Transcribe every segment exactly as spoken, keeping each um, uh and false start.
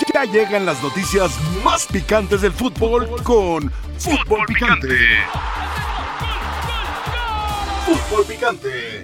Ya llegan las noticias más picantes del fútbol con Fútbol Picante. Fútbol Picante.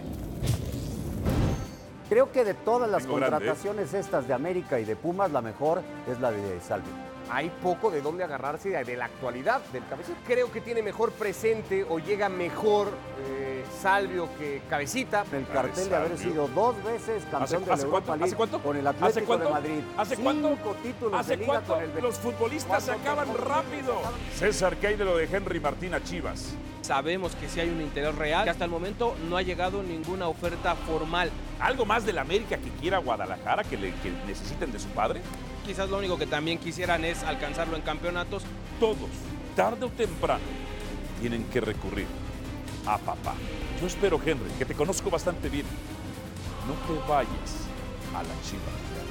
Creo que de todas las Tengo contrataciones grande. estas de América y de Pumas, la mejor es la de Salvio. Hay poco de dónde agarrarse de la actualidad del Cabecita. Creo que tiene mejor presente o llega mejor eh, Salvio que Cabecita. El cartel de haber sido dos veces campeón de la Europa League con el ¿Hace Atlético cuánto? de Madrid. ¿Hace Cinco cuánto? títulos ¿Hace de Liga cuánto? con el Los futbolistas se acaban rápido. César, ¿qué hay de lo de Henry Martín a Chivas? Sabemos que sí hay un interés real, que hasta el momento no ha llegado ninguna oferta formal. ¿Algo más del América que quiera Guadalajara, que, le, que necesiten de su padre? Quizás lo único que también quisieran es alcanzarlo en campeonatos. Todos, tarde o temprano, tienen que recurrir a papá. Yo espero, Henry, que te conozco bastante bien. No te vayas a la Chivas.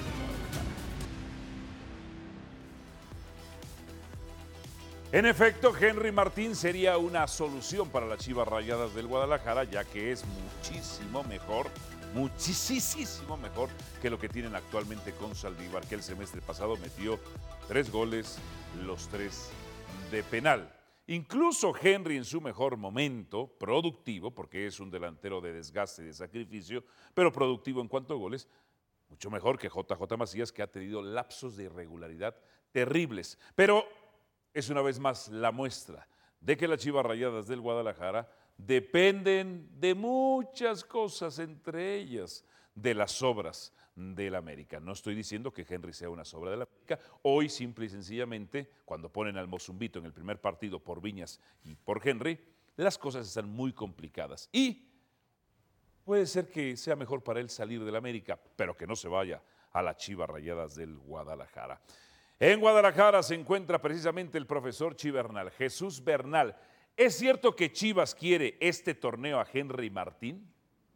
En efecto, Henry Martín sería una solución para las Chivas Rayadas del Guadalajara, ya que es muchísimo mejor, muchísimo mejor que lo que tienen actualmente con Saldívar, que el semestre pasado metió tres goles, los tres de penal. Incluso Henry en su mejor momento, productivo, porque es un delantero de desgaste y de sacrificio, pero productivo en cuanto a goles, mucho mejor que J J Macías, que ha tenido lapsos de irregularidad terribles. Pero es una vez más la muestra de que las Chivas Rayadas del Guadalajara dependen de muchas cosas, entre ellas de las obras del América. No estoy diciendo que Henry sea una sobra del América. Hoy, simple y sencillamente, cuando ponen al Mozumbito en el primer partido por Viñas y por Henry, las cosas están muy complicadas. Y puede ser que sea mejor para él salir del América, pero que no se vaya a las Chivas Rayadas del Guadalajara. En Guadalajara se encuentra precisamente el profesor Chivernal, Jesús Bernal. ¿Es cierto que Chivas quiere este torneo a Henry Martín?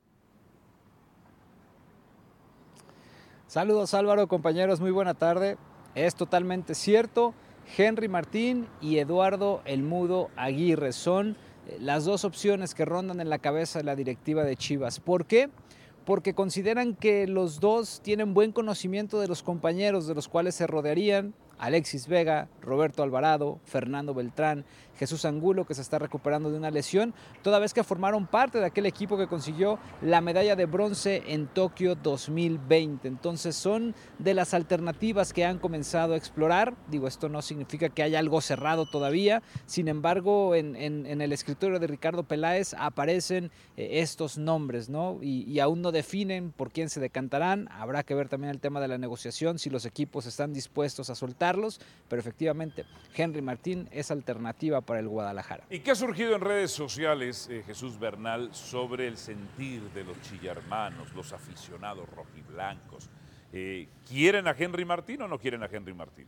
Saludos Álvaro, compañeros, muy buena tarde. Es totalmente cierto. Henry Martín y Eduardo El Mudo Aguirre son las dos opciones que rondan en la cabeza de la directiva de Chivas. ¿Por qué? Porque consideran que los dos tienen buen conocimiento de los compañeros de los cuales se rodearían: Alexis Vega, Roberto Alvarado, Fernando Beltrán, Jesús Angulo, que se está recuperando de una lesión, toda vez que formaron parte de aquel equipo que consiguió la medalla de bronce en Tokio dos mil veinte. Entonces son de las alternativas que han comenzado a explorar. Digo, esto no significa que haya algo cerrado todavía. Sin embargo, en, en, en el escritorio de Ricardo Peláez aparecen eh, estos nombres, ¿no? Y, y aún no definen por quién se decantarán. Habrá que ver también el tema de la negociación, si los equipos están dispuestos a soltarlos, pero efectivamente Henry Martín es alternativa para el Guadalajara. ¿Y qué ha surgido en redes sociales, eh, Jesús Bernal, sobre el sentir de los chillermanos, los aficionados rojiblancos? Eh, ¿Quieren a Henry Martín o no quieren a Henry Martín?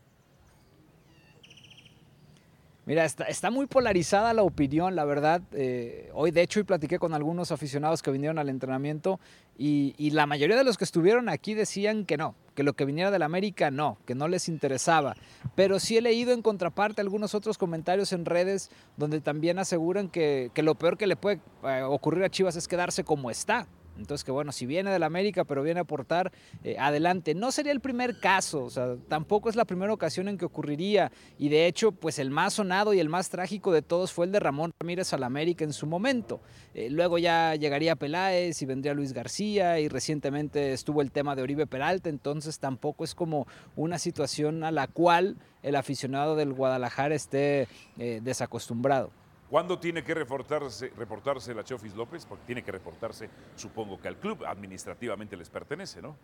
Mira, está, está muy polarizada la opinión, la verdad. Eh, hoy, de hecho, hoy platiqué con algunos aficionados que vinieron al entrenamiento y, y la mayoría de los que estuvieron aquí decían que no, que lo que viniera del América no, que no les interesaba. Pero sí he leído en contraparte algunos otros comentarios en redes donde también aseguran que, que lo peor que le puede eh, ocurrir a Chivas es quedarse como está. Entonces, que bueno, si viene del América, pero viene a aportar, eh, adelante. No sería el primer caso, o sea, tampoco es la primera ocasión en que ocurriría. Y de hecho, pues el más sonado y el más trágico de todos fue el de Ramón Ramírez al América en su momento. Eh, luego ya llegaría Peláez y vendría Luis García y recientemente estuvo el tema de Oribe Peralta. Entonces tampoco es como una situación a la cual el aficionado del Guadalajara esté eh, desacostumbrado. ¿Cuándo tiene que reportarse, reportarse la Chofis López? Porque tiene que reportarse, supongo que al club, administrativamente les pertenece, ¿no?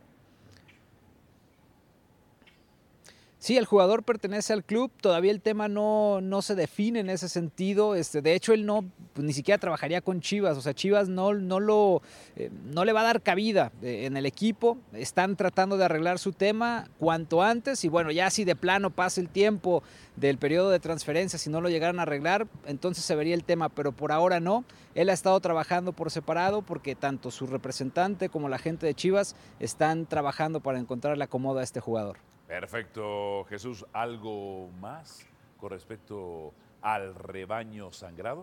Sí, el jugador pertenece al club, todavía el tema no, no se define en ese sentido. Este, de hecho, él no pues, ni siquiera trabajaría con Chivas, o sea, Chivas no, no, lo, eh, no le va a dar cabida eh, en el equipo. Están tratando de arreglar su tema cuanto antes y bueno, ya si de plano pasa el tiempo del periodo de transferencia, si no lo llegaran a arreglar, entonces se vería el tema, pero por ahora no. Él ha estado trabajando por separado porque tanto su representante como la gente de Chivas están trabajando para encontrar la acomodo a este jugador. Perfecto, Jesús. ¿Algo más con respecto al rebaño sangrado?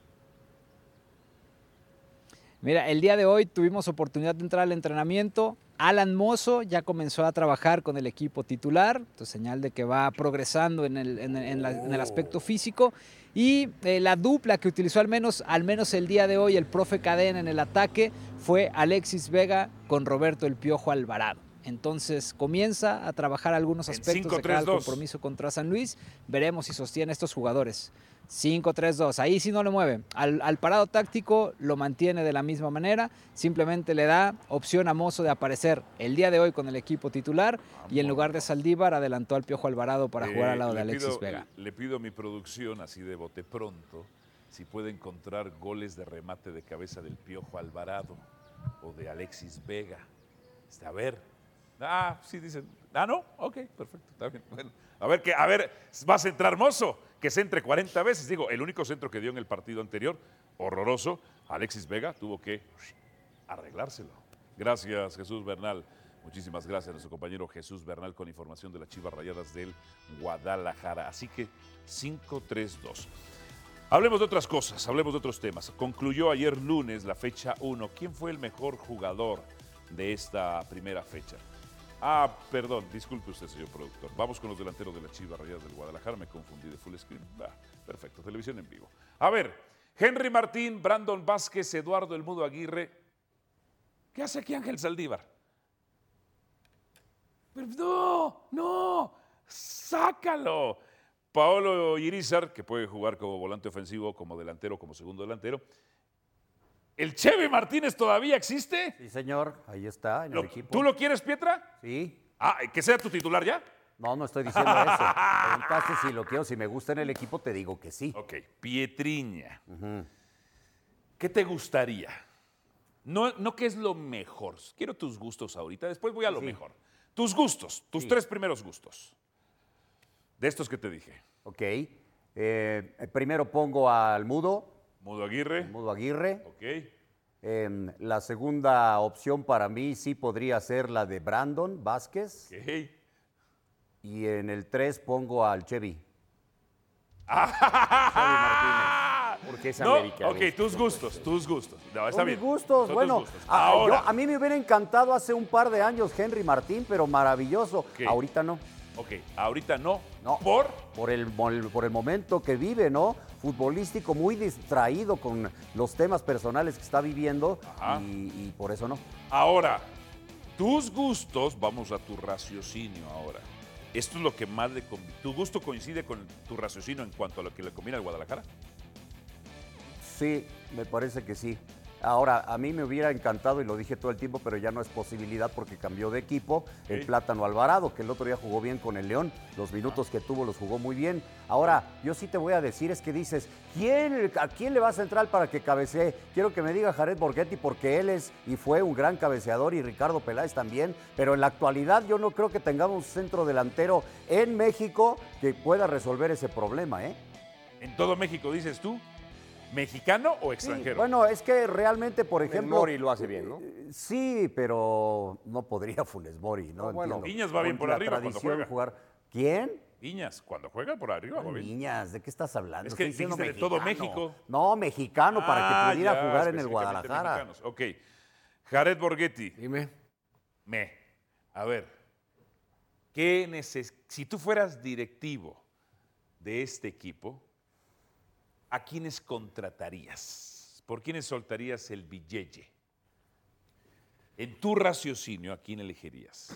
Mira, el día de hoy tuvimos oportunidad de entrar al entrenamiento. Alan Mozo ya comenzó a trabajar con el equipo titular, entonces señal de que va progresando en el, en, en la, en el aspecto físico. Y eh, la dupla que utilizó al menos, al menos el día de hoy el profe Cadena en el ataque fue Alexis Vega con Roberto El Piojo Alvarado. Entonces comienza a trabajar algunos aspectos de cara al compromiso contra San Luis. Veremos si sostiene estos jugadores. cinco tres dos, ahí sí no le mueve. Al, al parado táctico lo mantiene de la misma manera, simplemente le da opción a Mozo de aparecer el día de hoy con el equipo titular y en lugar de Saldívar adelantó al Piojo Alvarado para Eh, jugar al lado de le Alexis pido- Vega. Le pido a mi producción, así de bote pronto, si puede encontrar goles de remate de cabeza del Piojo Alvarado o de Alexis Vega. Este, A ver. Ah, sí dicen. Ah, no. Ok, perfecto. Está bien. Bueno, a ver, que, a ver, va a centrar Mozo, que centre cuarenta veces. Digo, el único centro que dio en el partido anterior, horroroso, Alexis Vega tuvo que arreglárselo. Gracias, Jesús Bernal. Muchísimas gracias a nuestro compañero Jesús Bernal con información de las Chivas Rayadas del Guadalajara. Así que cinco tres dos. Hablemos de otras cosas, hablemos de otros temas. Concluyó ayer lunes la fecha uno. ¿Quién fue el mejor jugador de esta primera fecha? Ah, perdón, disculpe usted, señor productor. Vamos con los delanteros de las Chivas Rayadas del Guadalajara. Me confundí de full screen. Ah, perfecto, televisión en vivo. A ver, Henry Martín, Brandon Vázquez, Eduardo El Mudo Aguirre. ¿Qué hace aquí Ángel Saldívar? Pero no, no, sácalo. Paolo Irizar, que puede jugar como volante ofensivo, como delantero, como segundo delantero. ¿El Cheve Martínez todavía existe? Sí, señor, ahí está en Lo- el equipo. ¿Tú lo quieres, Pietra? Sí. Ah, ¿que sea tu titular ya? No, no estoy diciendo eso. Preguntaste si lo quiero, si me gusta en el equipo, te digo que sí. Ok, Pietriña. ¿Qué te gustaría? No, no qué es lo mejor. Quiero tus gustos ahorita, después voy a lo Sí. mejor. Tus gustos, tus Sí. tres primeros gustos. De estos que te dije. Ok. Eh, primero pongo al Mudo, Mudo Aguirre. Mudo Aguirre. Ok. Eh, la segunda opción para mí sí podría ser la de Brandon Vázquez. Ok. Y en el tres pongo al Chevy. Porque es No, americano. ok, tus gustos, tus gustos. No, está Son bien. mis gustos, Son bueno, tus gustos. a, Ahora, yo- a mí me hubiera encantado hace un par de años Henry Martín, pero maravilloso. Ok. Ahorita no. ok, ahorita no. No. ¿Por? Por el, mol- por el momento que vive, ¿no? Futbolístico, muy distraído con los temas personales que está viviendo Ajá. y, y por eso no. Ahora, tus gustos, vamos a tu raciocinio ahora. ¿Esto es lo que más le conviene? ¿Tu gusto coincide con tu raciocinio en cuanto a lo que le conviene al Guadalajara? Sí, me parece que sí. Ahora, a mí me hubiera encantado, y lo dije todo el tiempo, pero ya no es posibilidad porque cambió de equipo, el Ok. Plátano Alvarado, que el otro día jugó bien con el León. Los minutos que tuvo los jugó muy bien. Ahora, yo sí te voy a decir, es que dices, ¿quién, ¿a quién le va a centrar para que cabecee? Quiero que me diga Jared Borghetti, porque él es y fue un gran cabeceador, y Ricardo Peláez también, pero en la actualidad yo no creo que tengamos un centro delantero en México que pueda resolver ese problema, ¿eh? ¿En todo México dices tú? ¿Mexicano o Sí, extranjero? bueno, es que realmente, por ejemplo... Mori lo hace bien, ¿no? eh, Sí, pero no podría Funes Mori, ¿no? No, bueno. Entiendo. Viñas va bien Con por la arriba cuando tradición juega. jugar. ¿Quién? Viñas, cuando juega por arriba, va bien. Niñas, ¿de qué estás hablando? Es que Estoy diciendo dijiste de todo mexicano. México. No, mexicano, para Ah, que pudiera ya, jugar en el específicamente Guadalajara. mexicanos. Ok. Jared Borghetti, Dime. me. A ver, ¿qué neces si tú fueras directivo de este equipo, ¿a quiénes contratarías? ¿Por quiénes soltarías el billete? En tu raciocinio, ¿a quién elegirías?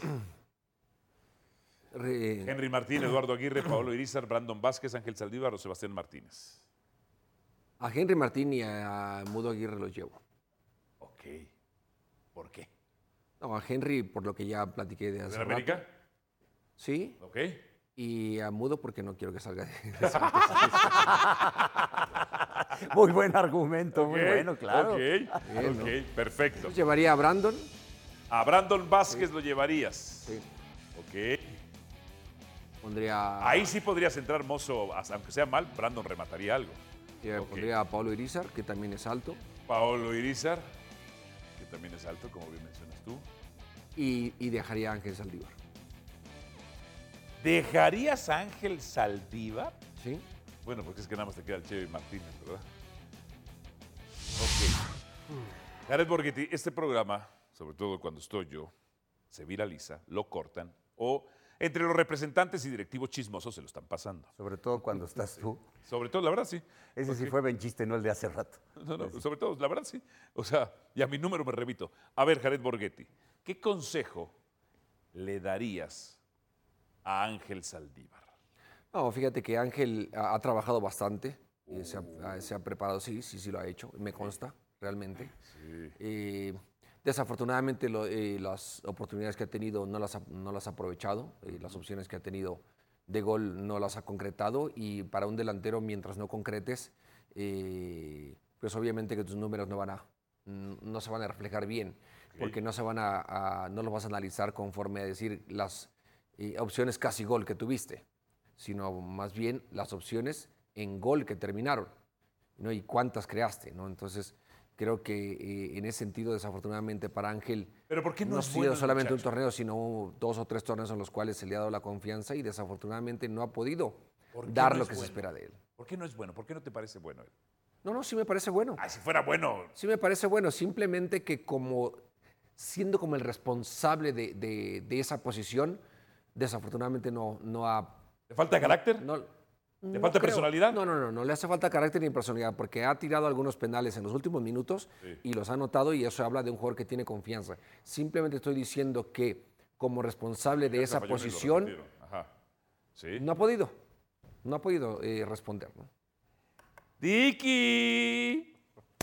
Re- Henry Martín, Eduardo Aguirre, Paolo Irizar, Brandon Vázquez, Ángel Saldívar o Sebastián Martínez. A Henry Martín y a Mudo Aguirre los llevo. Ok. ¿Por qué? No, a Henry por lo que ya platiqué de hace ¿De rato. América? Sí, Ok. y a Mudo porque no quiero que salga de... Muy buen argumento, muy Ok, bueno, claro. Ok, Bien, ok, perfecto. Entonces llevaría a Brandon. A Brandon Vázquez lo llevarías. Sí. Ok. Pondría, Ahí sí podrías entrar, Mozo, aunque sea mal, Brandon remataría algo. eh, ok. pondría a Pablo Irizar, que también es alto. Paolo Irizar, que también es alto, como bien mencionas tú. Y, y dejaría a Ángel Saldívar. ¿Dejarías a Ángel Saldívar? ¿Sí? Bueno, porque es que nada más te queda el Chevy Martínez, ¿verdad? Ok. Jared Borghetti, este programa, sobre todo cuando estoy yo, se viraliza, lo cortan o entre los representantes y directivos chismosos se lo están pasando. Sobre todo cuando estás tú. Sobre todo, la verdad sí. Ese Porque- sí fue buen chiste, no el de hace rato. No, no, sobre todo, la verdad sí. O sea, y a mi número me remito. A ver, Jared Borghetti, ¿qué consejo le darías a Ángel Saldívar? No, fíjate que Ángel ha, ha trabajado bastante, eh, se, ha, se ha preparado, sí, sí, sí lo ha hecho, me consta, realmente. Eh, desafortunadamente lo- eh, las oportunidades que ha tenido no las ha, no las ha aprovechado, eh, las opciones que ha tenido de gol no las ha concretado y para un delantero mientras no concretes, eh, pues obviamente que tus números no van a, no se van a reflejar bien, porque no se van a, a- no los vas a analizar conforme a decir las eh, opciones casi gol que tuviste, sino más bien las opciones en gol que terminaron, ¿no? Y cuántas creaste, ¿no? Entonces, creo que eh, en ese sentido, desafortunadamente para Ángel, Pero ¿por qué no no ha es sido bueno el solamente un muchacho? torneo, sino dos o tres torneos en los cuales se le ha dado la confianza y desafortunadamente no ha podido ¿Por qué dar no lo es que se bueno? espera de él. ¿Por qué no es bueno? ¿Por qué no te parece bueno él? No, no, sí me parece bueno. Ay, si fuera bueno. Sí me parece bueno, simplemente que como siendo como el responsable de, de- de esa posición, desafortunadamente no, no ha... ¿Le falta carácter? No, ¿Le no falta creo. personalidad? No, no, no, no le hace falta carácter ni personalidad, porque ha tirado algunos penales en los últimos minutos y los ha anotado y eso habla de un jugador que tiene confianza. Simplemente estoy diciendo que como responsable de esa Falló, me lo posición repitieron. Ajá. Sí. no ha podido, no ha podido eh, responder, ¿no? Dicky.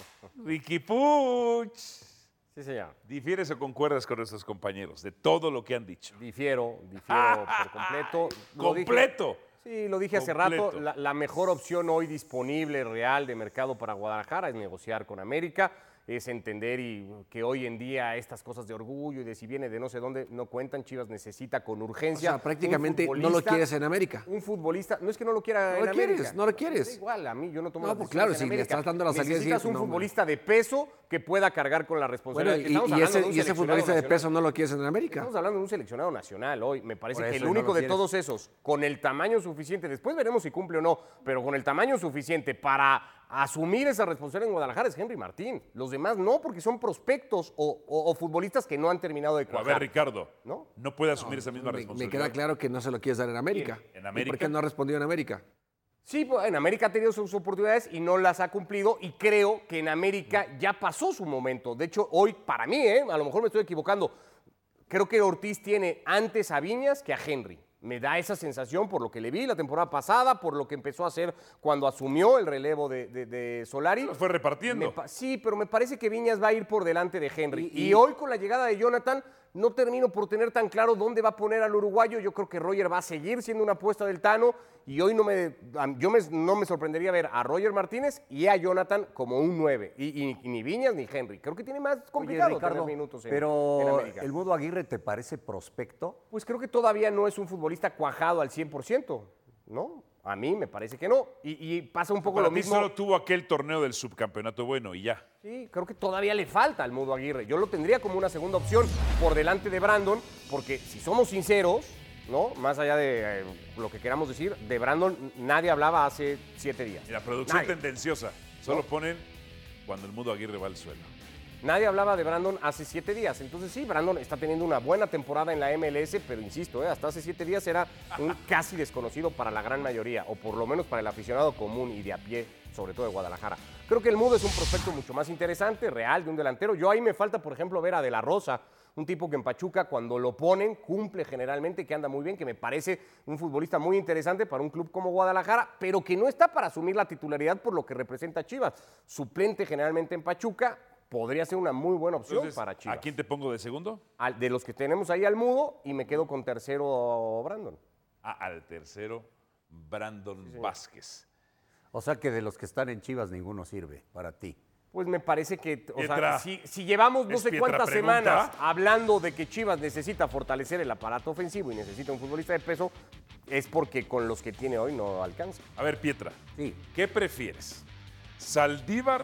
Ricky Puch. Sí, señor. ¿Difieres o concuerdas con nuestros compañeros de todo lo que han dicho? Difiero, difiero por completo. Lo dije- ¡Completo! Sí, lo dije hace Completo. rato, la, la mejor opción hoy disponible, real, de mercado para Guadalajara es negociar con América, es entender y que hoy en día estas cosas de orgullo y de si viene de no sé dónde no cuentan. Chivas necesita con O urgencia. sea, prácticamente un no lo futbolista- quieres en América. Un futbolista, no es que no lo quiera No en lo quieres, América. no lo quieres. Da igual, a mí yo no tomo No, las pues decisiones claro, en si le América. estás dando la salida, Necesitas sí, un no, futbolista de peso que pueda cargar con la Bueno, responsabilidad. y, Estamos y hablando ese, de un y ese seleccionado futbolista de nacional. peso no lo quieres en América. Estamos hablando de un seleccionado nacional hoy. Me parece Por que eso, el y no único lo de quieres. todos esos, con el tamaño suficiente, después veremos si cumple o no, pero con el tamaño suficiente para asumir esa responsabilidad en Guadalajara es Henry Martín. Los demás no, porque son prospectos o, o- o futbolistas que no han terminado de Pero a cuajar. ver, Ricardo, ¿No? ¿no, puede asumir esa misma Me, me responsabilidad? queda claro que no se lo quieres dar en América. ¿En ¿Y América? por qué no ha respondido en América? Sí, pues, en América ha tenido sus oportunidades y no las ha cumplido y creo que en América ya pasó su momento. De hecho, hoy para mí, ¿eh? A lo mejor me estoy equivocando, creo que Ortiz tiene antes a Viñas que a Henry. Me da esa sensación por lo que le vi la temporada pasada, por lo que empezó a hacer cuando asumió el relevo de, de- de Solari. Lo fue repartiendo. Me pa- sí, pero me parece que Viñas va a ir por delante de Henry. Y, Y- y- hoy con la llegada de Jonathan, no termino por tener tan claro dónde va a poner al uruguayo. Yo creo que Roger va a seguir siendo una apuesta del Tano. Y hoy no me, a- yo me- no me sorprendería ver a Roger Martínez y a Jonathan como un nueve. Y, y- y ni Viñas ni Henry. Creo que tiene más Oye, complicado Ricardo, tener minutos en, en pero América. ¿el Mudo Aguirre te parece prospecto? Pues creo que todavía no es un futbolista cuajado al cien por ciento, ¿no? A mí me parece que no. Y, y pasa un poco Para lo ti mismo. solo tuvo aquel torneo del subcampeonato bueno y ya. Sí, creo que todavía le falta al Mudo Aguirre. Yo lo tendría como una segunda opción por delante de Brandon, porque si somos sinceros, ¿no? Más allá de eh, lo que queramos decir, de Brandon nadie hablaba hace siete días. Y la producción Nadie. tendenciosa. Solo ponen cuando el Mudo Aguirre va al suelo. Nadie hablaba de Brandon hace siete días. Entonces sí, Brandon está teniendo una buena temporada en la M L S, pero insisto, ¿eh? hasta hace siete días era un casi desconocido para la gran mayoría, o por lo menos para el aficionado común y de a pie, sobre todo de Guadalajara. Creo que el Mudo es un prospecto mucho más interesante, real, de un delantero. Yo ahí me falta, por ejemplo, ver a De La Rosa, un tipo que en Pachuca cuando lo ponen cumple generalmente, que anda muy bien, que me parece un futbolista muy interesante para un club como Guadalajara, pero que no está para asumir la titularidad por lo que representa Chivas. Suplente generalmente en Pachuca, podría ser una muy buena opción Entonces, para Chivas. ¿a quién te pongo de segundo? Al- de los que tenemos ahí al Mudo y me quedo con tercero Brandon. Ah, al tercero, Brandon Vázquez. O sea que de los que están en Chivas ninguno sirve para ti. Pues me parece que, o Pietra. sea, si, si llevamos no ¿Es sé Pietra cuántas pregunta? semanas hablando de que Chivas necesita fortalecer el aparato ofensivo y necesita un futbolista de peso, es porque con los que tiene hoy no alcanza. A ver, Pietra, Sí. ¿qué prefieres? ¿Saldívar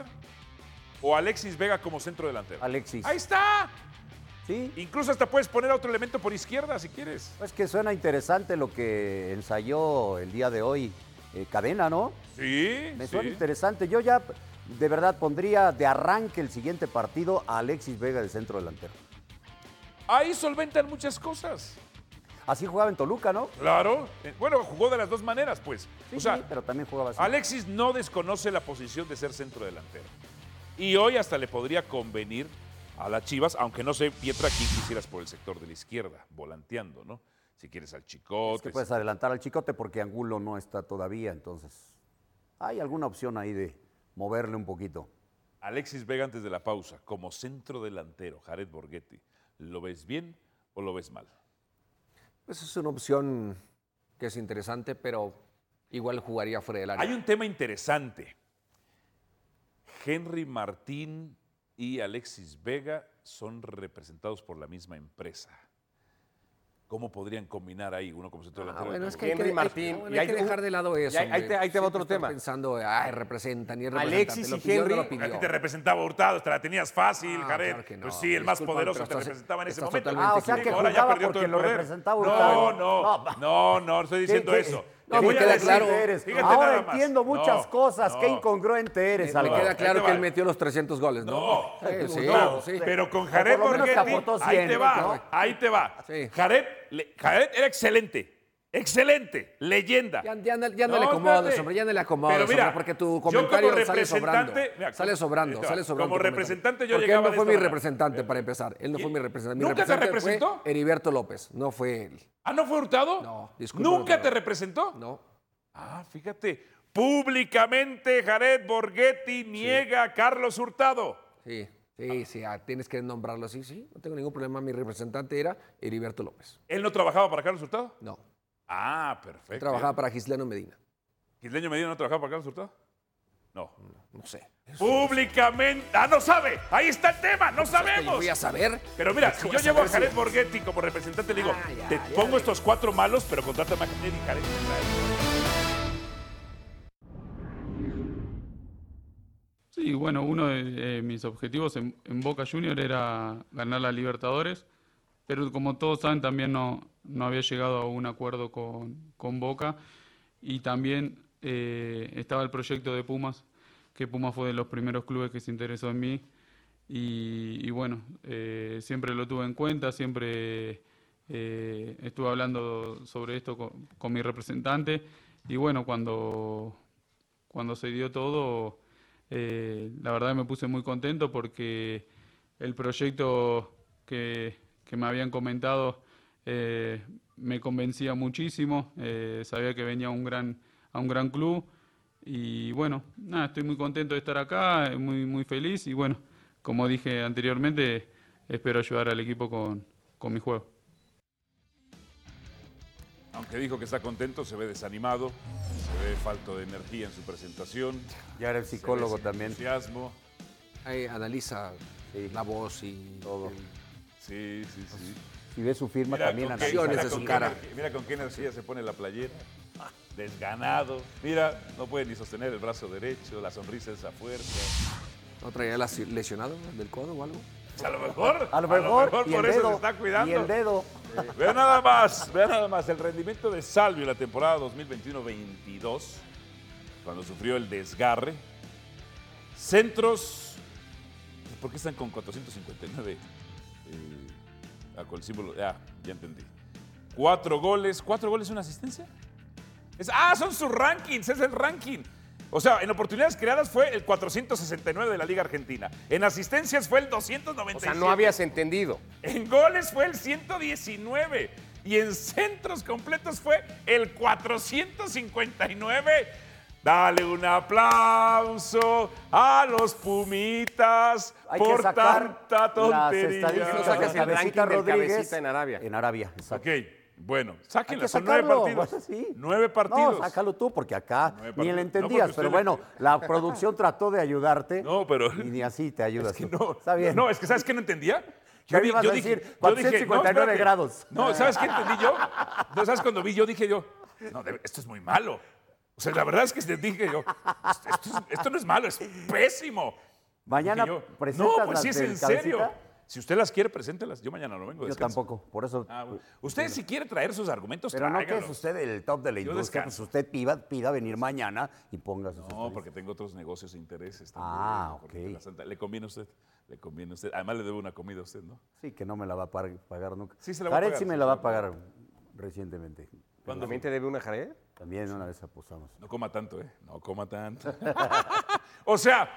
o Alexis Vega como centro delantero? Alexis. ¡Ahí está! Sí. Incluso hasta puedes poner a otro elemento por izquierda si quieres. Es que suena interesante lo que ensayó el día de hoy eh, Cadena, ¿no? Sí, Me sí. suena interesante. Yo ya de verdad pondría de arranque el siguiente partido a Alexis Vega de centro delantero. ahí solventan muchas cosas. Así jugaba en Toluca, ¿no? Claro. Eh, Bueno, jugó de las dos maneras, pues. Sí, o sea, sí, pero también jugaba así. Alexis no desconoce la posición de ser centro delantero. Y hoy hasta le podría convenir a las Chivas, aunque no sé, Pietra, quién quisieras por el sector de la izquierda, volanteando, ¿no? Si quieres al Chicote. Es que puedes adelantar al Chicote porque Angulo no está todavía, entonces hay alguna opción ahí de moverle un poquito. Alexis Vega antes de la pausa, como centro delantero, Jared Borghetti, ¿lo ves bien o lo ves mal? Pues es una opción que es interesante, pero igual jugaría fuera del área. Hay un tema interesante. Henry Martín y Alexis Vega son representados por la misma empresa. ¿Cómo podrían combinar ahí uno como centro Ah, delantero? bueno, y es otro? que hay Henry que, hay- Martín, bueno, y hay hay que un- dejar de lado eso. y ahí- ahí hombre. te- ahí te va otro Siempre tema. están pensando, ay, representan y representan. Alexis Lo y pidió, no Henry- lo A ti pidió. te representaba Hurtado, te la tenías fácil, Ah, Jared. claro que no. Pues sí, el más Disculpa, poderoso pero te estás- representaba en ese estás momento. totalmente Ah, o sea que Digo, ahora ya jugaba perdió todo porque el lo poder. representaba No, Hurtado. no, No, no, no, estoy diciendo ¿Qué- qué- eso. No, Te me voy a queda decir- claro. Eres. Fíjate Ahora nada más. entiendo muchas No, cosas. no. Qué incongruente eres, Me Álvaro. queda ahí claro te que va. él metió los trescientos goles, ¿no? No. Sí, sí, No, sí. Pero con O Jared por lo menos te Borghetti, aportó ahí cien, te va, ¿no? ahí te va. Sí. Jared, le- Jared era excelente, excelente, leyenda. Ya, ya, no- ya no, No, le acomodas, espérate. hombre, ya no le acomodas, Pero mira, hombre, porque tu yo comentario como sale sobrando. representante- mira, sale como- sobrando, ahí te va. sale sobrando. Como tu comentario. representante yo Porque llegaba él no de fue esta mi manera. representante, para empezar. Él no fue mi representante. Mi ¿Nunca te representante representó? fue Heriberto López, no fue él. ¿Ah, no fue Hurtado? No, disculpa, ¿Nunca pero- te representó? No. Ah, fíjate, públicamente Jared Borghetti niega a Carlos Hurtado. Sí, sí, sí, ah, tienes que nombrarlo así, sí. No tengo ningún problema. Mi representante era Heriberto López. ¿Él no trabajaba para Carlos Hurtado? No. Ah, perfecto. Él trabajaba para Gisleno Medina. ¿Quisleño Medina no trabajaba para Carlos Hurtado? No. No sé. Públicamente. Ah, no sabe. Ahí está el tema. No Yo sabemos. voy a saber. Pero mira, ¿Qué si voy yo a llevo a saber Jared si- Borghetti como representante, le digo, Ah, ya, te ya, pongo ya. estos cuatro malos, pero contrátame a Jared y Jared. Sí, bueno, uno de eh, mis objetivos en, en Boca Junior era ganar la Libertadores, pero como todos saben también no, no había llegado a un acuerdo con, con Boca y también eh, estaba el proyecto de Pumas, que Pumas fue de los primeros clubes que se interesó en mí y, y bueno, eh, siempre lo tuve en cuenta, siempre eh, estuve hablando sobre esto con, con mi representante y bueno, cuando, cuando se dio todo... Eh, la verdad me puse muy contento porque el proyecto que, que me habían comentado eh, me convencía muchísimo, eh, sabía que venía a un gran, a un gran club y bueno, nada, estoy muy contento de estar acá, muy, muy feliz y bueno, como dije anteriormente, espero ayudar al equipo con, con mi juego. Aunque dijo que está contento, se ve desanimado, se ve falto de energía en su presentación. Ya era el se ve psicólogo sin también. entusiasmo. Ahí analiza la voz y Todo. el- Sí, sí, sí. Si ves su firma Mira también con, qué, analiza. Acciones mira de con su qué cara. energía- mira con qué energía se pone la playera. Desganado. Mira, no puede ni sostener el brazo derecho, la sonrisa es a fuerza. ¿No traía las- lesionado del codo o algo? A lo mejor, A lo mejor, y por el eso dedo, se está cuidando. y el dedo. Vea nada más, vea nada más el rendimiento de Salvio en la temporada dos mil veintiuno veintidós, cuando sufrió el desgarre. Centros, ¿por qué están con cuatrocientos cincuenta y nueve? Eh, ah, con el símbolo, ya, ya entendí. Cuatro goles, ¿cuatro goles y una asistencia? Es- ah, son sus rankings, es el ranking. O sea, en oportunidades creadas fue el cuatrocientos sesenta y nueve de la Liga Argentina. En asistencias fue el doscientos noventa O y siete. sea, no habías entendido. En goles fue el ciento diecinueve y en centros completos fue el cuatrocientos cincuenta y nueve. Dale un aplauso a los Pumitas Hay por que sacar tanta las tontería. estadísticas Sacas de el Cabecita ranking del Rodríguez. Cabecita en Arabia. En Arabia, exacto. Ok, bueno, Hay sáquenla, que son nueve sacarlo. partidos. Bueno, sí. Nueve partidos. No, sácalo tú, porque acá Nueve ni le partidos. No, entendías. porque usted pero le- bueno, la producción trató de ayudarte. No, pero- Y ni así te ayudas. Es que tú. no, Está bien. No, es que ¿sabes qué no entendía? ¿Qué me ibas a decir? yo cuatrocientos cincuenta y nueve espérate. grados. No, ¿sabes qué entendí yo? No, ¿sabes cuando vi? Yo dije yo, no, debe- esto es muy malo. O sea, la verdad es que dije yo, esto, esto es- esto no es malo, es pésimo. Mañana Dije yo, presentas no, pues las sí es del en serio. Cabecita. Si usted las quiere, preséntelas. Yo mañana no vengo. Yo descanso. tampoco, por eso. Ah, bueno. Usted si quiere traer sus argumentos, Pero no que es tráigalos. usted el top de la Yo industria, pues descanso. usted pida, pida venir mañana y ponga sus No, estadísticas. porque tengo otros negocios e intereses también. Ah, Porque ok. la Santa- le conviene a usted, le conviene a usted. Además le debo una comida a usted, ¿no? Sí, que no me la va a par- pagar nunca. Sí, se la va a Jared pagar, sí me sí, la se va la a pagar recientemente. ¿Cuándo? ¿También te debe una Jared? También una vez apostamos. No coma tanto, ¿eh? No coma tanto. O sea,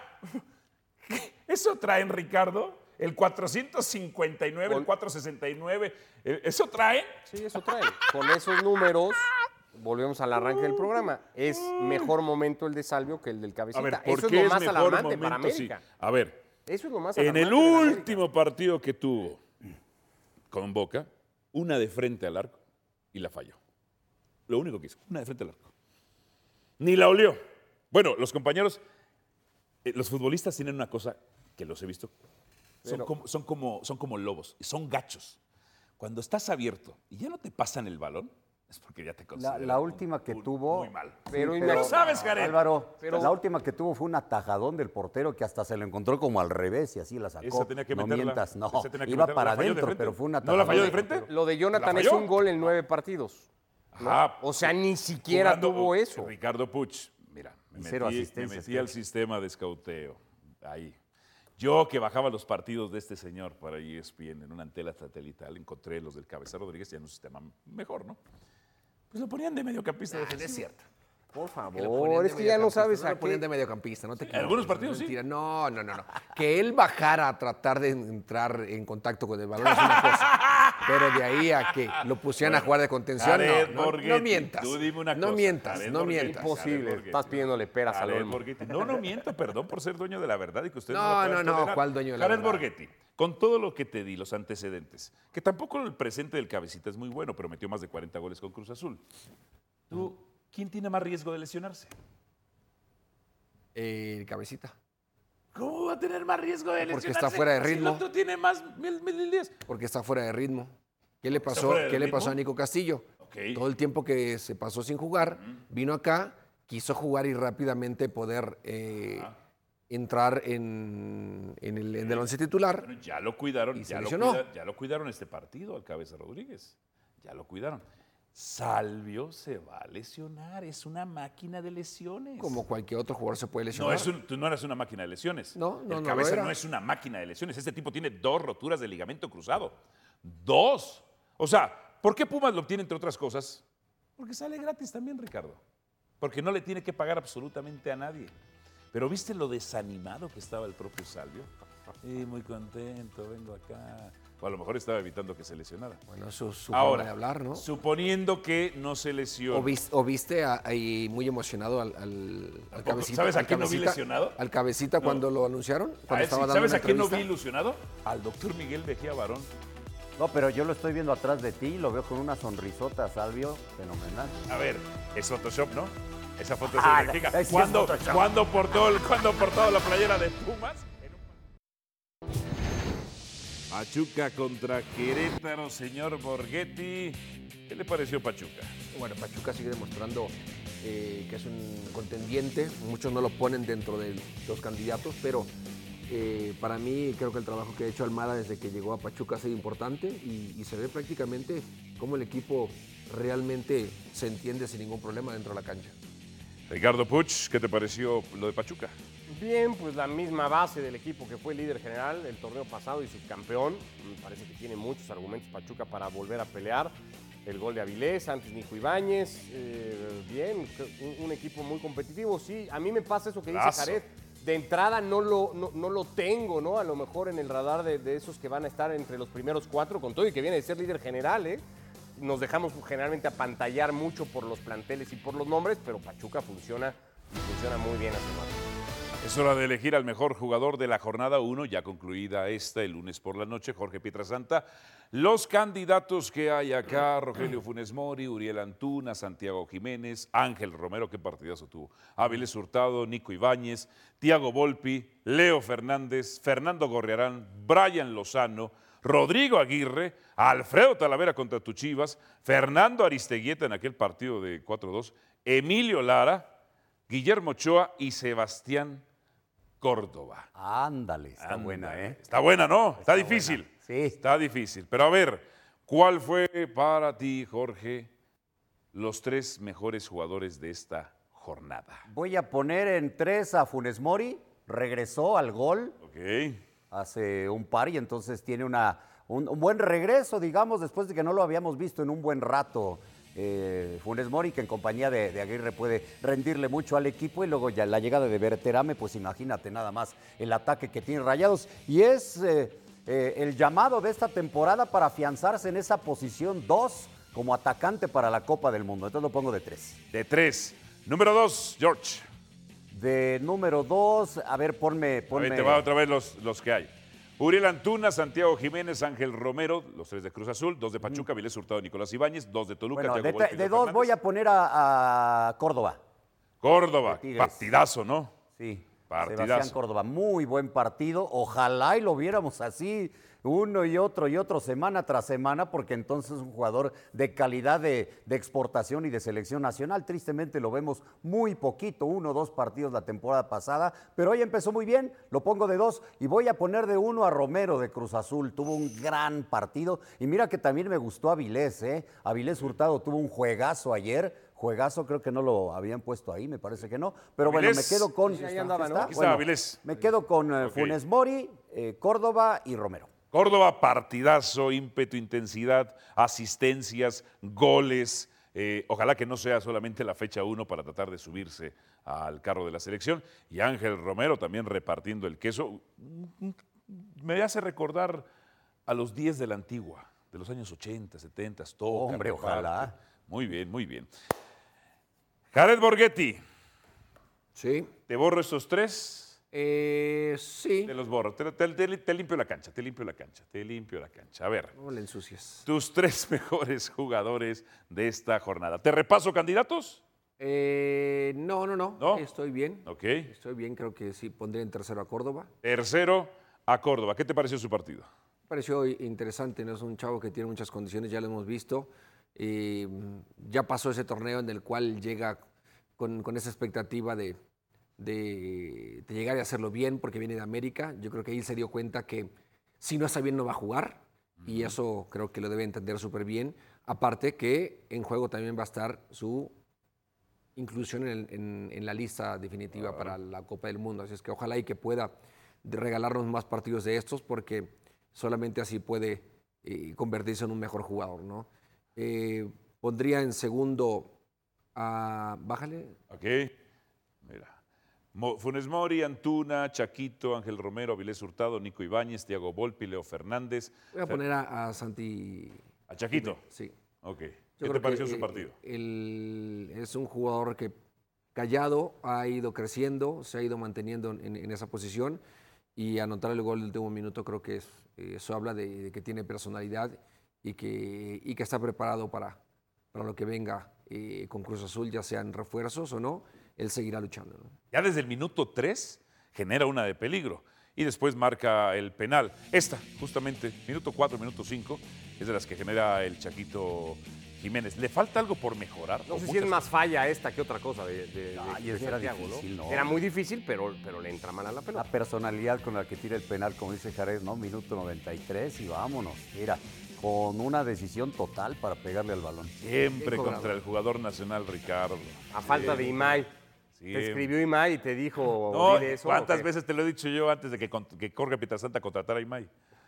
eso traen, Ricardo, el cuatrocientos cincuenta y nueve, el cuatrocientos sesenta y nueve, eh, ¿eso trae? Sí, eso trae. Con esos números, volvemos al arranque del programa. Es mejor momento el de Salvio que el del Cabecita. A ver, ¿por eso qué es lo es más mejor alarmante para momento? Sí. América. A ver, Eso es lo más en alarmante el de la América. último partido que tuvo con Boca, una de frente al arco y la falló. Lo único que hizo, una de frente al arco. Ni la olió. Bueno, los compañeros, eh, los futbolistas tienen una cosa que los he visto. Son, Pero- como, son, como, son como lobos, y son gachos. Cuando estás abierto y ya no te pasan el balón, es porque ya te La, consideran la un- última que un- tuvo. Muy mal. Pero Sí, imag- Lo sabes, Jared. Álvaro, Pero- la última que tuvo fue un atajadón del portero que hasta se lo encontró como al revés y así la sacó. Esa tenía que no meterla. mientas, no. Esa tenía que Iba meterla. para ¿La falló de adentro, frente? pero fue un ¿No atajadón. la falló de del frente? portero. Lo de Jonathan ¿La es falló? un gol en nueve partidos. ¿no? Ajá. O sea, ni siquiera Jugando- tuvo eso. Ricardo Puch, mira, me Y cero metí, me asistencias, metí al ¿qué? sistema de escauteo. Ahí. Yo que bajaba los partidos de este señor para E S P N en una antena satelital, encontré los del Cabeza Rodríguez ya en un sistema mejor, ¿no? Pues lo ponían de mediocampista defensivo. Es cierto. Por Que lo favor, ponían es de que ya no mediocampista, sabes no a lo ponían qué. de mediocampista, no te En algunos equivoques, partidos es sí. mentira. No, no, no, no. Que él bajara a tratar de entrar en contacto con el balón es una cosa. Pero de ahí a que lo pusieran a jugar de contención, Jared no, no, Borghetti, no mientas. tú dime una no cosa, mientas, Jared no Borghetti. mientas. Imposible. Jared Borghetti. Estás pidiéndole peras al Jared olmo. Borghetti. No, no miento, perdón por ser dueño de la verdad y que usted no, No, lo pueda no, no, tolerar. ¿cuál dueño de la Jared verdad? Borghetti, con todo lo que te di, los antecedentes, que tampoco el presente del Cabecita es muy bueno, pero metió más de cuarenta goles con Cruz Azul. ¿Tú, quién tiene más riesgo de lesionarse? Eh, el cabecita. ¿Cómo va a tener más riesgo de lesionarse? Porque está fuera de Si ritmo. el otro tiene más mil, mil, mil diez. Porque está fuera de ritmo. ¿Qué le pasó, fuera de ¿qué le ritmo? pasó a Nico Castillo? Ok. Todo el tiempo que se pasó sin jugar, vino acá, quiso jugar y rápidamente poder eh, entrar en, en el, en el once titular. Bueno, ya lo cuidaron, Y se ya lo, lesionó. cuida- ya lo cuidaron este partido al Cabeza Rodríguez. Ya lo cuidaron. Salvio se va a lesionar, es una máquina de lesiones. Como cualquier otro jugador se puede No, lesionar. es un- tú no eres una máquina de lesiones. No, no, El no Cabeza lo era. no es una máquina de lesiones. Este tipo tiene dos roturas de ligamento cruzado. Dos. O sea, ¿por qué Pumas lo obtiene entre otras cosas? Porque sale gratis también, Ricardo. Porque no le tiene que pagar absolutamente a nadie. Pero ¿viste lo desanimado que estaba el propio Salvio? Sí, muy contento, vengo acá. O a lo mejor estaba evitando que se lesionara. Bueno, su, su Ahora, forma de hablar, ¿no? suponiendo que no se lesiona. O, vis- o viste a- ahí muy emocionado al, al, al ¿Tampoco? cabecita. ¿Sabes a al quién no vi cabecita- lesionado? Al cabecita No. cuando lo anunciaron. Cuando A él sí, estaba dando ¿Sabes una a quién no vi entrevista. ilusionado? Al doctor Miguel Mejía Barón. No, pero yo lo estoy viendo atrás de ti, lo veo con una sonrisota, Salvio, fenomenal. A ver, es Photoshop, ¿no? Esa foto es Ah, idéntica. sí es ¿Cuándo, Photoshop. ¿cuándo portó, el- cuándo portó la playera de Pumas? Pachuca contra Querétaro, señor Borghetti. ¿Qué le pareció Pachuca? Bueno, Pachuca sigue demostrando eh, que es un contendiente. Muchos no lo ponen dentro de los candidatos, pero eh, para mí creo que el trabajo que ha hecho Almada desde que llegó a Pachuca ha sido importante y, y se ve prácticamente cómo el equipo realmente se entiende sin ningún problema dentro de la cancha. Ricardo Puch, ¿qué te pareció lo de Pachuca? Bien, pues la misma base del equipo que fue líder general el torneo pasado y subcampeón. Me parece que tiene muchos argumentos Pachuca para volver a pelear. El gol de Avilés, antes Nico Ibáñez. eh, bien, un, un equipo muy competitivo. Sí, a mí me pasa eso que dice Brazo. Jared. De entrada no lo, no, no lo tengo, ¿no? A lo mejor en el radar de, de esos que van a estar entre los primeros cuatro, con todo y que viene de ser líder general, ¿eh? Nos dejamos generalmente apantallar mucho por los planteles y por los nombres, pero Pachuca funciona y funciona muy bien hace rato. Es hora de elegir al mejor jugador de la jornada uno, ya concluida esta el lunes por la noche, Jorge Pietrasanta. Los candidatos que hay acá, Rogelio Funes Mori, Uriel Antuna, Santiago Jiménez, Ángel Romero, qué partidazo tuvo, Áviles Hurtado, Nico Ibáñez, Tiago Volpi, Leo Fernández, Fernando Gorriarán, Brian Lozano, Rodrigo Aguirre, Alfredo Talavera contra tu Chivas, Fernando Aristeguieta en aquel partido de cuatro dos, Emilio Lara, Guillermo Ochoa y Sebastián Córdoba. Ándale, está Ándale. buena, ¿eh? Está buena, ¿no? Está, Está difícil. buena. Sí. Está difícil. Pero a ver, ¿cuál fue para ti, Jorge, los tres mejores jugadores de esta jornada? Voy a poner en tres a Funes Mori, regresó al gol Ok. hace un par y entonces tiene una, un, un buen regreso, digamos, después de que no lo habíamos visto en un buen rato. Eh, Funes Mori, que en compañía de, de Aguirre puede rendirle mucho al equipo, y luego ya la llegada de Berterame, pues imagínate nada más el ataque que tiene Rayados. Y es eh, eh, el llamado de esta temporada para afianzarse en esa posición dos como atacante para la Copa del Mundo. Entonces lo pongo de tres. De tres. Número dos, George. De número dos, a ver, ponme... ponme... Ahí te va otra vez los, los que hay. Uriel Antuna, Santiago Jiménez, Ángel Romero, los tres de Cruz Azul, dos de Pachuca, Vilés Hurtado, Nicolás Ibáñez, dos de Toluca, Bueno, Thiago de, Volpi, de Leo dos Fernández. voy a poner a, a Córdoba. Córdoba, de Tigres. partidazo, ¿no? Sí, Partidazo. Sebastián Córdoba, muy buen partido. Ojalá y lo viéramos así uno y otro y otro semana tras semana, porque entonces es un jugador de calidad de, de exportación y de selección nacional. Tristemente lo vemos muy poquito, uno o dos partidos la temporada pasada, pero hoy empezó muy bien, lo pongo de dos y voy a poner de uno a Romero de Cruz Azul. Tuvo un gran partido y mira que también me gustó Avilés, ¿eh? Avilés Hurtado tuvo un juegazo ayer. Juegazo, creo que no lo habían puesto ahí, me parece que no. Pero bueno, Avilés. me quedo con. Sí, ahí andaba, ¿no? ¿Está? Aquí estaba Bueno, Avilés. me quedo con eh, Ok. Funes Mori, eh, Córdoba y Romero. Córdoba, partidazo, ímpetu, intensidad, asistencias, goles. Eh, ojalá que no sea solamente la fecha uno para tratar de subirse al carro de la selección. Y Ángel Romero también repartiendo el queso. Me hace recordar a los diez de la antigua, de los años ochenta, setenta. Toca, Hombre, reparte. ojalá. Muy bien, muy bien. Jared Borghetti, Sí. ¿te borro estos tres? Eh, sí. Te los borro. Te, te- te- te limpio la cancha, te limpio la cancha, te limpio la cancha. A ver, No le ensucias. tus tres mejores jugadores de esta jornada. ¿Te repaso candidatos? Eh, no, no, no, ¿No? Estoy bien. Ok. Estoy bien, creo que sí pondré en tercero a Córdoba. Tercero, a Córdoba. ¿Qué te pareció su partido? Pareció interesante, ¿no? Es un chavo que tiene muchas condiciones, ya lo hemos visto. Eh, ya pasó ese torneo en el cual llega con, con esa expectativa de, de, de llegar y hacerlo bien porque viene de América. Yo creo que ahí se dio cuenta que si no está bien no va a jugar y eso creo que lo debe entender súper bien. Aparte que en juego también va a estar su inclusión en, el- en- en la lista definitiva para la Copa del Mundo. Así es que ojalá y que pueda de regalarnos más partidos de estos porque solamente así puede eh, convertirse en un mejor jugador, ¿no? Eh, pondría en segundo a... Bájale. Ok. Mira. Mo- Funes Mori, Antuna, Chaquito, Ángel Romero, Avilés Hurtado, Nico Ibáñez, Thiago Volpi, Leo Fernández. Voy a poner a, a Santi... ¿A Chaquito? Sí. Ok. Yo ¿Qué creo te pareció que, su eh, partido? él es un jugador que callado ha ido creciendo, se ha ido manteniendo en, en esa posición y anotar el gol del último minuto creo que es, eh, eso habla de, de que tiene personalidad y que, y que está preparado para, para lo que venga eh, con Cruz Azul, ya sean refuerzos o no, él seguirá luchando, ¿no? Ya desde el minuto tres genera una de peligro y después marca el penal. Esta, justamente, minuto cuatro, minuto cinco, es de las que genera el Chaquito Jiménez. ¿Le falta algo por mejorar? No ¿O sé si muchas es más falla esta que otra cosa de, de, de- Ay, de ese era Santiago, difícil, ¿no? Era muy difícil, pero, pero le entra mal a la La pelota. personalidad con la que tira el penal, como dice Jared, ¿no? Minuto noventa y tres y vámonos. Mira, con una decisión total para pegarle al balón. Siempre Bien contra cobrado. el jugador nacional, Ricardo. A falta de Imai. Sí. Te escribió Imai y te dijo, No, dile eso. ¿cuántas ¿o qué? veces te lo he dicho yo antes de que, con- que Jorge Pietrasanta contratara a Imai?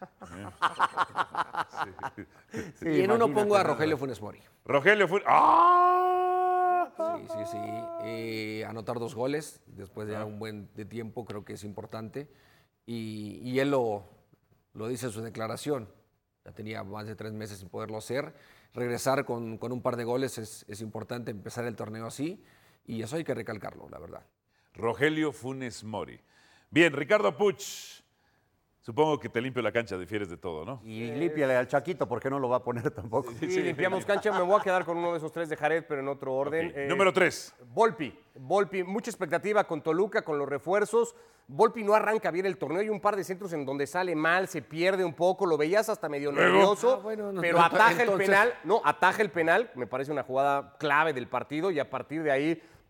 Sí, y en uno imagínate pongo a nada. Rogelio Funes Mori. Rogelio fue... ¡Ah! Sí, sí, sí. Eh, anotar dos goles después de un buen de tiempo creo que es importante. Y, y él lo, lo dice en su declaración. Ya tenía más de tres meses sin poderlo hacer. Regresar con, con un par de goles es, es importante, empezar el torneo así. Y eso hay que recalcarlo, la verdad. Rogelio Funes Mori. Bien, Ricardo Puch. Supongo que te limpio la cancha, difieres de todo, ¿no? Y límpiale al Chaquito, porque no lo va a poner tampoco. Sí, limpiamos cancha. Me voy a quedar con uno de esos tres de Jared, pero en otro orden. Ok. Eh, Número tres. Volpi. Volpi, mucha expectativa con Toluca, con los refuerzos. Volpi no arranca bien el torneo. Hay un par de centros en donde sale mal, se pierde un poco. Lo veías hasta medio Luego. nervioso. Ah, bueno, no, pero no, ataja entonces- el penal. No, ataja el penal. Me parece una jugada clave del partido. Y a partir de ahí,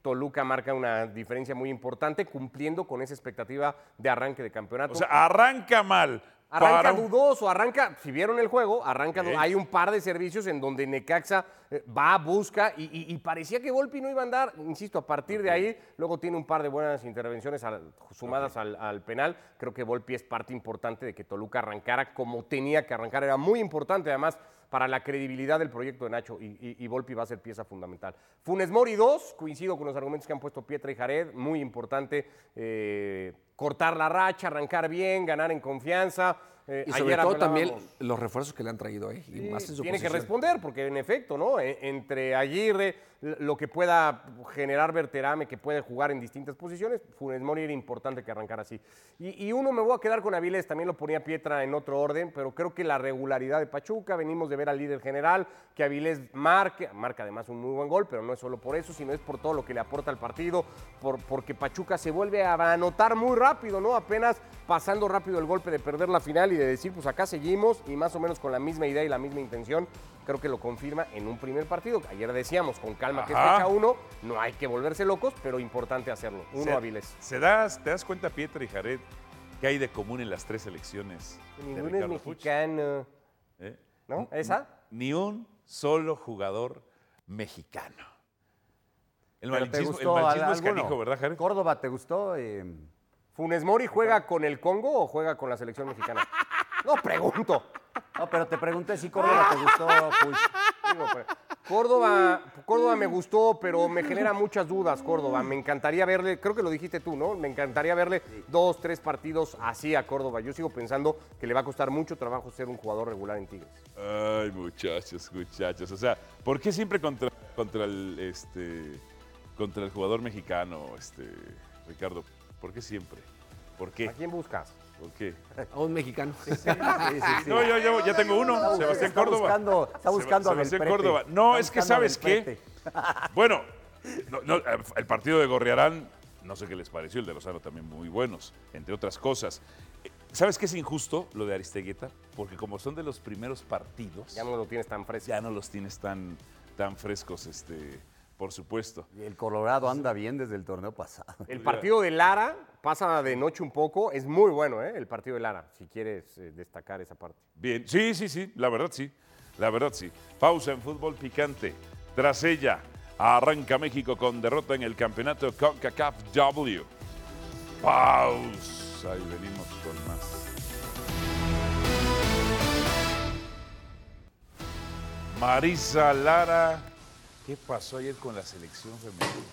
Toluca marca una diferencia muy importante, cumpliendo con esa expectativa de arranque de campeonato. O sea, arranca mal. Arranca para... dudoso, arranca, si vieron el juego, arranca, ¿Eh? hay un par de servicios en donde Necaxa eh, va, busca y, y, y parecía que Volpi no iba a andar, insisto, a partir de ahí, luego tiene un par de buenas intervenciones al, sumadas al, al penal, creo que Volpi es parte importante de que Toluca arrancara como tenía que arrancar, era muy importante además para la credibilidad del proyecto de Nacho y, y, y Volpi va a ser pieza fundamental. Funes Mori dos, coincido con los argumentos que han puesto Pietra y Jared, muy importante eh, cortar la racha, arrancar bien, ganar en confianza. Eh, y sobre ayer todo también hablábamos- los refuerzos que le han traído, ¿eh? Y Sí, más en su tiene que posición. responder, porque en efecto, ¿no? E- Entre Aguirre, l- lo que pueda generar Berterame, que puede jugar en distintas posiciones, Funes Mori era importante que arrancara así. Y, y uno me voy a quedar con Avilés, también lo ponía Pietra en otro orden, pero creo que la regularidad de Pachuca, venimos de ver al líder general, que Avilés marque, marca además un muy buen gol, pero no es solo por eso, sino es por todo lo que le aporta al partido, por, porque Pachuca se vuelve a anotar muy rápido, ¿no? Apenas pasando rápido el golpe de perder la final y de decir, pues acá seguimos y más o menos con la misma idea y la misma intención, creo que lo confirma en un primer partido. Ayer decíamos, con calma, que es Ajá. fecha uno, no hay que volverse locos, pero importante hacerlo. Uno Se- Avilés. ¿Se das, ¿Te das cuenta, Pietra y Jared, qué hay de común en las tres selecciones? de Ninguno es Ricardo Puch? mexicano, ¿Eh? ¿no? ¿Esa? Ni un solo jugador mexicano. El ¿Pero te malinchismo, gustó el malinchismo al- es alguno? canijo, ¿verdad, Jared? Córdoba, ¿te gustó? Eh, ¿Funes Mori juega con el Congo o juega con la selección mexicana? No, pregunto. No, pero te pregunté si Córdoba te gustó, Puch. Digo, pues, Córdoba, Córdoba me gustó, pero me genera muchas dudas, Córdoba. Me encantaría verle, creo que lo dijiste tú, ¿no? Me encantaría verle dos, tres partidos así a Córdoba. Yo sigo pensando que le va a costar mucho trabajo ser un jugador regular en Tigres. Ay, muchachos, muchachos. O sea, ¿por qué siempre contra, contra el este contra el jugador mexicano, este Ricardo? ¿Por qué siempre? ¿Por qué? ¿A quién buscas? ¿Por qué? A un mexicano. Sí, sí, sí. No, yo, yo ya tengo uno, Está- Sebastián está Córdoba. buscando- está buscando a Sebastián Belprete. Córdoba. No, Está es que buscando a ¿sabes qué? Belprete. Bueno, no, no, el partido de Gorriarán, no sé qué les pareció, el de Lozano también muy buenos, entre otras cosas. ¿Sabes qué es injusto lo de Aristeguieta? Porque como son de los primeros partidos, Ya no lo tienes tan fresco. ya no los tienes tan, tan frescos, este, por supuesto. Y el Colorado anda bien desde el torneo pasado. El partido de Lara pasa de noche un poco. Es muy bueno, ¿eh? El partido de Lara, si quieres eh, destacar esa parte. Bien, sí, sí, sí, la verdad sí, la verdad sí. Pausa en fútbol picante. Tras ella, arranca México con derrota en el campeonato CONCACAF W. Pausa y venimos con más. Marisa Lara, ¿qué pasó ayer con la selección femenina?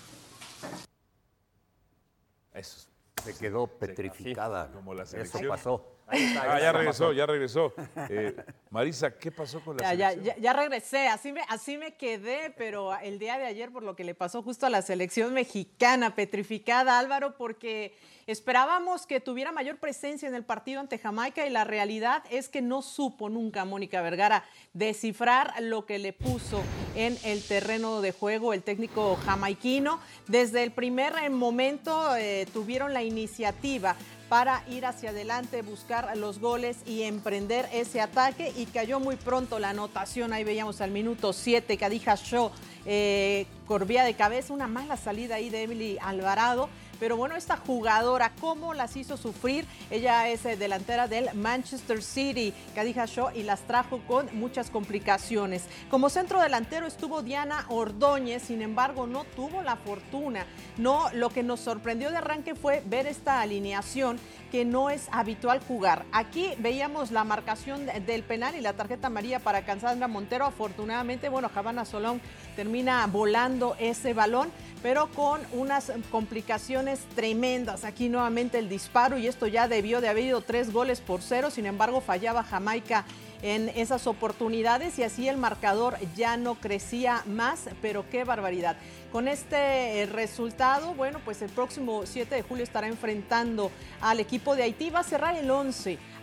Eso, Se quedó petrificada. como la Eso selección. pasó. Ah, ya regresó, ya regresó. Eh, Marisa, ¿qué pasó con la Ya, ya, selección? ya, ya regresé, así me, así me quedé, pero el día de ayer por lo que le pasó justo a la selección mexicana, petrificada, Álvaro, porque esperábamos que tuviera mayor presencia en el partido ante Jamaica y la realidad es que no supo nunca Mónica Vergara descifrar lo que le puso en el terreno de juego el técnico jamaiquino. Desde el primer momento eh, tuvieron la iniciativa para ir hacia adelante, buscar los goles y emprender ese ataque y cayó muy pronto la anotación. Ahí veíamos al minuto siete, Khadija Shaw, eh, corvía de cabeza, una mala salida ahí de Emily Alvarado. Pero bueno, esta jugadora, ¿cómo las hizo sufrir? Ella es eh, delantera del Manchester City, Khadija Shaw, y las trajo con muchas complicaciones. Como centro delantero estuvo Diana Ordóñez, sin embargo, no tuvo la fortuna. No, lo que nos sorprendió de arranque fue ver esta alineación que no es habitual jugar. Aquí veíamos la marcación del penal y la tarjeta amarilla para Cassandra Montero. Afortunadamente, bueno, Havana Solón termina volando ese balón, pero con unas complicaciones tremendas. Aquí nuevamente el disparo y esto ya debió de haber ido tres goles por cero. Sin embargo, fallaba Jamaica en esas oportunidades y así el marcador ya no crecía más, pero qué barbaridad. Con este resultado, bueno, pues el próximo siete de julio estará enfrentando al equipo de Haití. Va a cerrar el once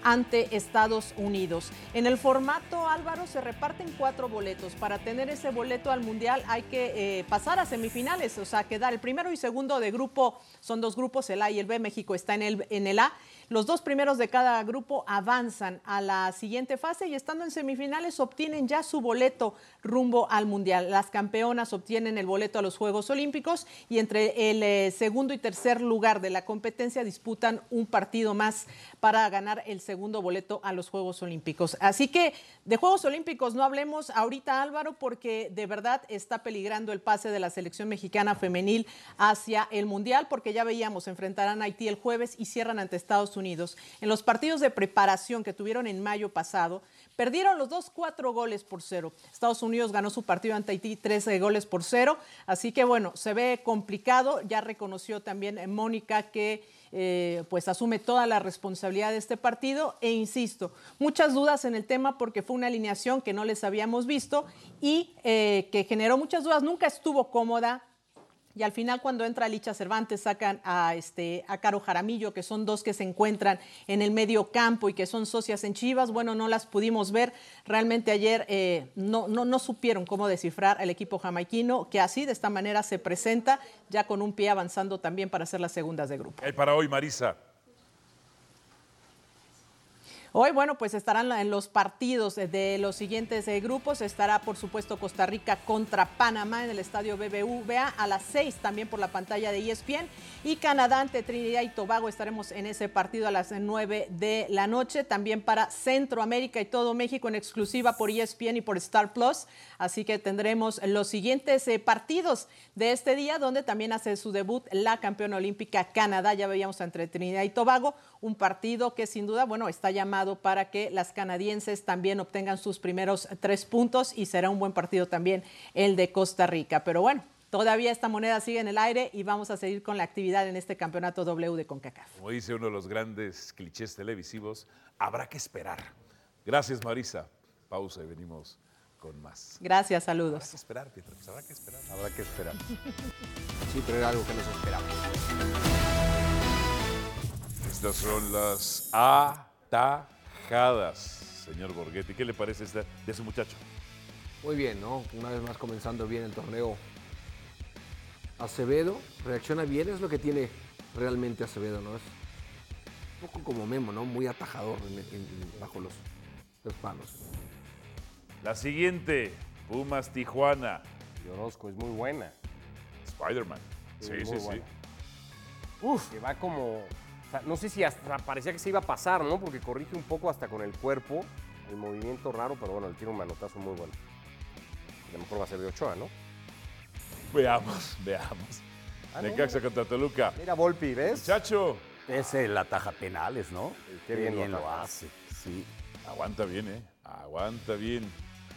ante Estados Unidos. En el formato, Álvaro, se reparten cuatro boletos. Para tener ese boleto al Mundial hay que eh, pasar a semifinales, o sea, quedar el primero y segundo de grupo, son dos grupos, el A y el B, México está en el, en el A. Los dos primeros de cada grupo avanzan a la siguiente fase y estando en semifinales obtienen ya su boleto rumbo al Mundial. Las campeonas obtienen el boleto a los Juegos Olímpicos y entre el eh, segundo y tercer lugar de la competencia disputan un partido más para ganar el segundo boleto a los Juegos Olímpicos. Así que de Juegos Olímpicos no hablemos ahorita, Álvaro, porque de verdad está peligrando el pase de la selección mexicana femenil hacia el Mundial, porque ya veíamos, enfrentarán a Haití el jueves y cierran ante Estados Unidos. En los partidos de preparación que tuvieron en mayo pasado, perdieron los dos cuatro goles por cero. Estados Unidos ganó su partido ante Haití trece goles por cero, así que bueno, se ve complicado. Ya reconoció también Mónica que eh, pues asume toda la responsabilidad de este partido e insisto, muchas dudas en el tema porque fue una alineación que no les habíamos visto y eh, que generó muchas dudas, nunca estuvo cómoda. Y al final, cuando entra Licha Cervantes, sacan a, este, a Caro Jaramillo, que son dos que se encuentran en el medio campo y que son socias en Chivas. Bueno, no las pudimos ver. Realmente ayer eh, no, no, no supieron cómo descifrar al equipo jamaiquino, que así, de esta manera, se presenta ya con un pie avanzando también para hacer las segundas de grupo. ¿Qué hay para hoy, Marisa? Hoy, bueno, pues estarán en los partidos de los siguientes eh, grupos. Estará, por supuesto, Costa Rica contra Panamá en el estadio B B V A a las seis, también por la pantalla de E S P N. Y Canadá ante Trinidad y Tobago, estaremos en ese partido a las nueve de la noche. También para Centroamérica y todo México en exclusiva por E S P N y por Star Plus. Así que tendremos los siguientes eh, partidos de este día, donde también hace su debut la campeona olímpica Canadá. Ya veíamos entre Trinidad y Tobago, un partido que sin duda, bueno, está llamado para que las canadienses también obtengan sus primeros tres puntos y será un buen partido también el de Costa Rica. Pero bueno, todavía esta moneda sigue en el aire y vamos a seguir con la actividad en este campeonato W de CONCACAF. Como dice uno de los grandes clichés televisivos, habrá que esperar. Gracias, Marisa. Pausa y venimos con más. Gracias, saludos. Habrá que esperar, Pietro, pues habrá que esperar. Habrá que esperar. Sí, pero era algo que no se esperaba. Estas son las atajadas, señor Borghetti. ¿Qué le parece esta de su muchacho? Muy bien, ¿no? Una vez más comenzando bien el torneo. Acevedo reacciona bien, es lo que tiene realmente Acevedo, ¿no? Es un poco como Memo, ¿no? Muy atajador en, en, bajo los, los palos. La siguiente, Pumas Tijuana. Y Orozco es muy buena. Spider-Man. Sí, sí, sí. sí. Uf, que va como... O sea, no sé si hasta parecía que se iba a pasar, ¿no? Porque corrige un poco hasta con el cuerpo, el movimiento raro, pero bueno, el tiro un manotazo muy bueno. A lo mejor va a ser de Ochoa, ¿no? Veamos, veamos. Ah, Necaxa no. contra Toluca. Mira Volpi, ¿ves? Muchacho. Ese la taja penales, ¿no? Qué bien, bien lo hace. Sí. Aguanta bien, ¿eh? Aguanta bien.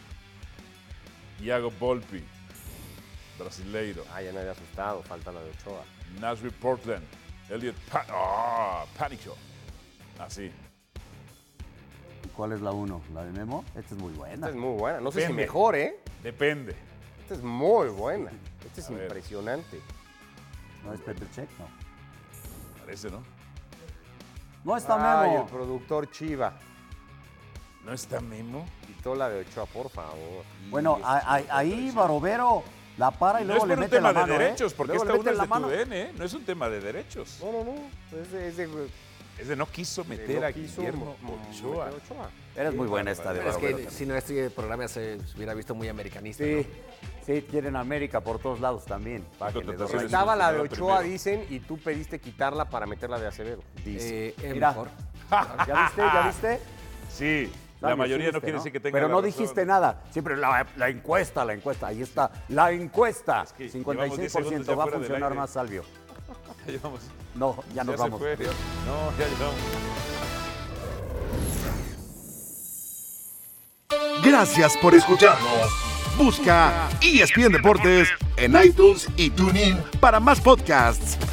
Iago Volpi, brasileiro. Ah, ya me había asustado, falta la de Ochoa. Nashville Portland. Elliot Pan oh, Pánico. Así. ¿Y cuál es la uno? ¿La de Memo? Esta es muy buena. Esta es muy buena. No sé Depende. si mejor, ¿eh? Depende. Esta es muy buena. Esta es A ver. impresionante. ¿No es Petr Cech? No. Parece, ¿no? No está Ay, Memo. el productor Chiva. ¿No está Memo? Quitó la de Ochoa, por favor. Bueno, a- a- ahí Barovero la para y No luego es le por un mete la tema mano, de ¿eh? derechos, porque Luego esta le una mete es la de mano. tu D N, ¿eh? No es un tema de derechos. No, no, no. Es de, es de, Es de no quiso de meter no a quiso Guillermo mo- Ochoa. meter Ochoa. Eres muy buena esta de Pero es Barovero. que si no, este programa se hubiera visto muy americanista, Sí, ¿no? sí, quieren América por todos lados también. Bájenle dos contrataciones. rayitas. Estaba la de Primero. Ochoa, dicen, y tú pediste quitarla para meterla de Acevedo. Dice. Eh, es Mira. mejor. ¿Ya viste? ¿Ya viste? Sí, la Sabio, mayoría sí no viste, quiere decir que tenga Pero la no razón. dijiste nada. Siempre la, la encuesta, la encuesta. Ahí está. La encuesta. que cincuenta y seis por ciento llevamos diez segundos ya va a fuera del funcionar aire. más, Salvio. Ya llevamos. No, ya nos se vamos. fue. No, ya llevamos. Gracias por escucharnos. Busca E S P N Deportes en iTunes y TuneIn para más podcasts.